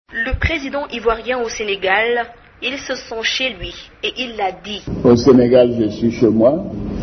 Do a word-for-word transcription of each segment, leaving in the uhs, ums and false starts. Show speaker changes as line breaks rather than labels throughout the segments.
Le président ivoirien au Sénégal, il se sent chez lui et il l'a dit.
Au Sénégal, je suis chez moi.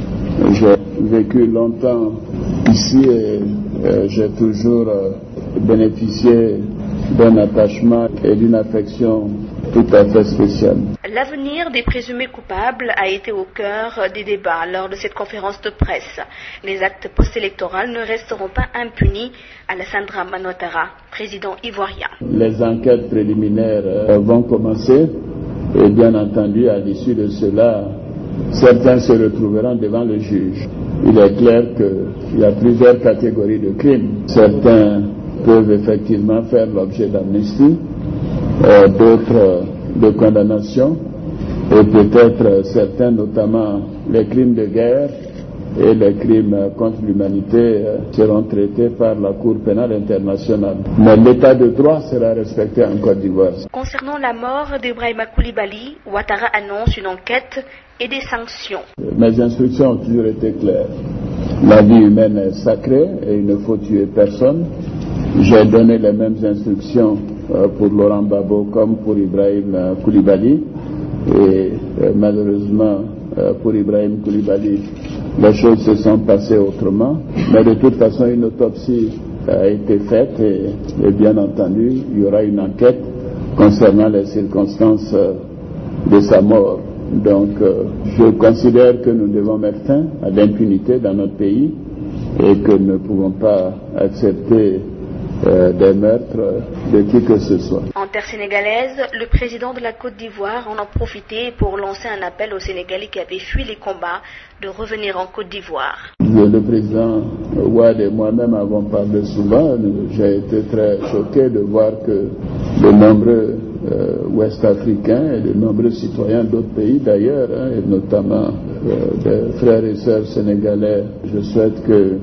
J'ai vécu longtemps ici et euh, j'ai toujours euh, bénéficié d'un attachement et d'une affection tout à fait spéciale.
L'avenir des présumés coupables a été au cœur des débats lors de cette conférence de presse. Les actes post-électoraux ne resteront pas impunis. Alassane Dramane Ouattara, président ivoirien.
Les enquêtes préliminaires euh, vont commencer et bien entendu à l'issue de cela, certains se retrouveront devant le juge. Il est clair qu'il y a plusieurs catégories de crimes. Certains peuvent effectivement faire l'objet d'amnistie, euh, d'autres euh, de condamnation, et peut-être euh, certains, notamment les crimes de guerre et les crimes contre l'humanité, euh, seront traités par la Cour pénale internationale. Mais l'état de droit sera respecté en Côte d'Ivoire.
Concernant la mort d'Ibrahima Koulibaly, Ouattara annonce une enquête et des sanctions.
Mes instructions ont toujours été claires. La vie humaine est sacrée et il ne faut tuer personne. J'ai donné les mêmes instructions euh, pour Laurent Gbagbo comme pour Ibrahim euh, Koulibaly. Et euh, malheureusement, euh, pour Ibrahim Koulibaly, les choses se sont passées autrement. Mais de toute façon, une autopsie a été faite et, et bien entendu, il y aura une enquête concernant les circonstances euh, de sa mort. Donc, euh, je considère que nous devons mettre fin à l'impunité dans notre pays et que nous ne pouvons pas accepter euh, des meurtres de qui que ce soit.
En terre sénégalaise, le président de la Côte d'Ivoire en a profité pour lancer un appel aux Sénégalais qui avaient fui les combats de revenir en Côte d'Ivoire.
Le président Ouad et moi-même avons parlé souvent. J'ai été très choqué de voir que de nombreux euh, Ouest-Africains et de nombreux citoyens d'autres pays d'ailleurs, hein, et notamment euh, des frères et sœurs sénégalais, je souhaite que euh,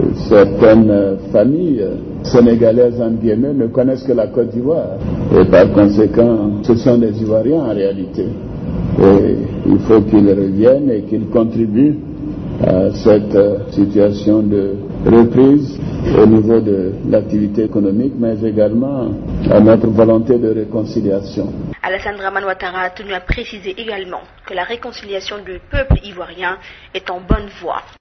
certaines familles sénégalaises en guillemets ne connaissent que la Côte d'Ivoire. Et par conséquent, ce sont des Ivoiriens en réalité. Et il faut qu'ils reviennent et qu'ils contribuent à cette situation de reprise au niveau de l'activité économique, mais également à notre volonté de réconciliation.
Alassane Dramane Ouattara a tenu à préciser également que la réconciliation du peuple ivoirien est en bonne voie.